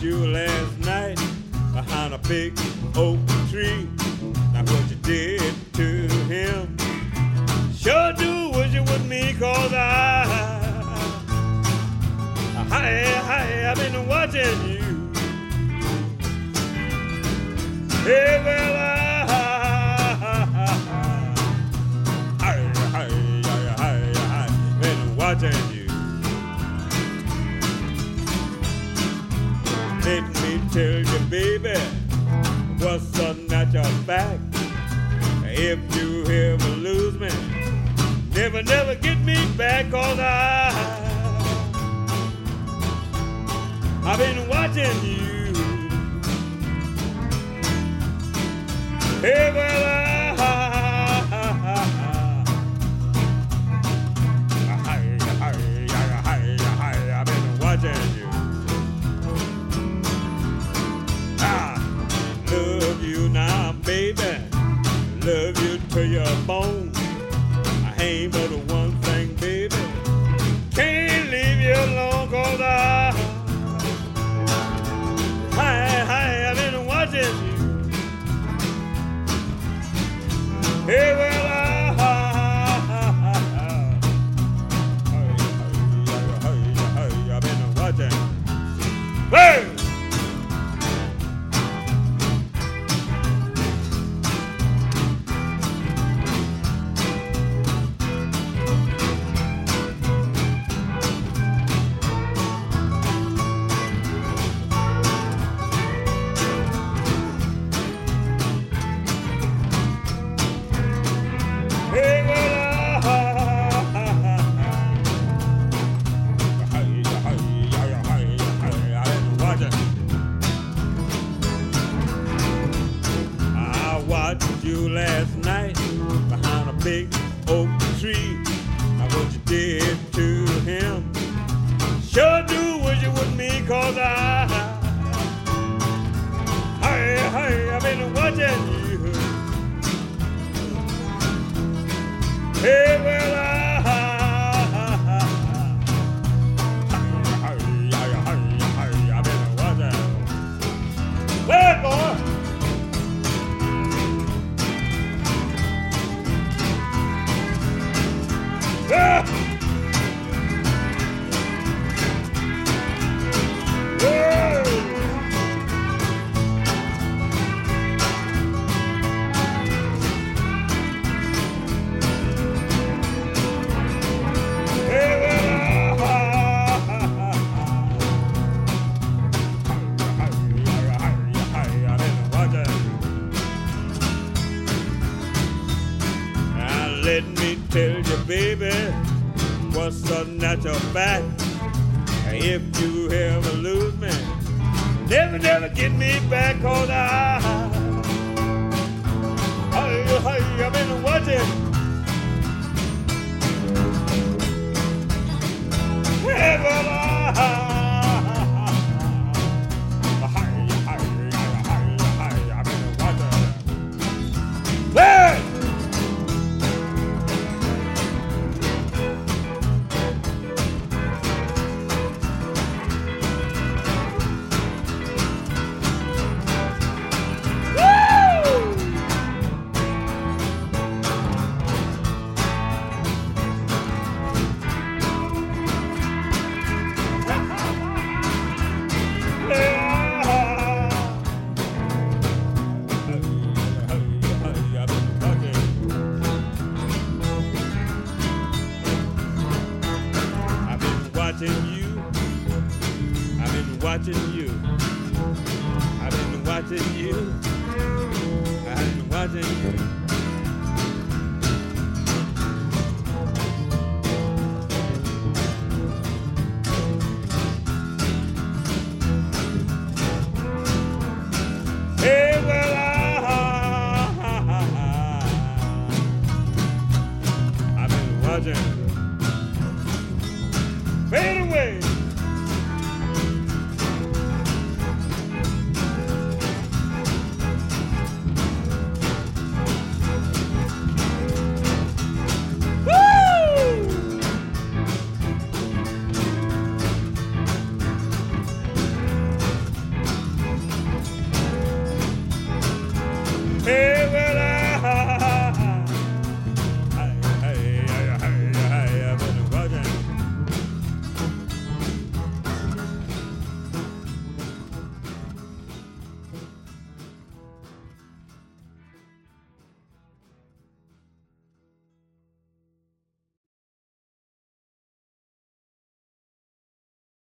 you last night behind a big oak tree. Now what you did to him, sure do wish you with me, 'cause I've been watching you. Hey, well, I've been watching you. Let me tell you, baby, what's a natural fact. If you ever lose me, never get me back, 'cause I've been watching you. Hey, well, I've been watching you. I love you now, baby. Love you to your bone. I ain't but one thing, baby. Can't leave you alone, 'cause I've been watching you. Hey, well, I've been watching. Hey! You last night behind a big oak tree. Now what you did to him, sure do wish you with me, 'cause I've been watching you. Hey, well, I've been watching. Hey, boy. Let me tell you, baby, what's a natural fact. If you ever lose me, never get me back, 'cause I've been watching. Hey, well, I've been watching. Hey! Watching you. I've been watching you. I've been watching you.